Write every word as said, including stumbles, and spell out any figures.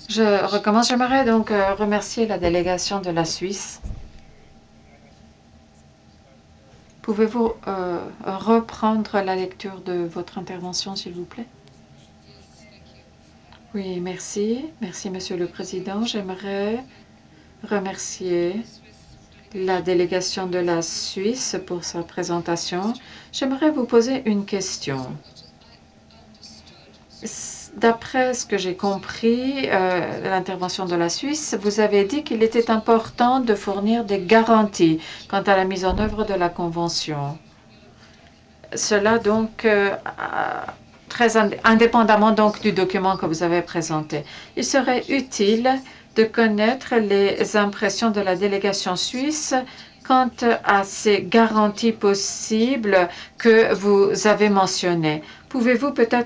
Je recommence. J'aimerais donc euh, remercier la délégation de la Suisse. Pouvez-vous euh, reprendre la lecture de votre intervention, s'il vous plaît? Oui, merci. Merci, Monsieur le Président. J'aimerais remercier la délégation de la Suisse pour sa présentation. J'aimerais vous poser une question. D'après ce que j'ai compris, euh, l'intervention de la Suisse, vous avez dit qu'il était important de fournir des garanties quant à la mise en œuvre de la Convention. Cela donc euh, très indépendamment donc du document que vous avez présenté. Il serait utile de connaître les impressions de la délégation suisse quant à ces garanties possibles que vous avez mentionnées. Pouvez-vous peut-être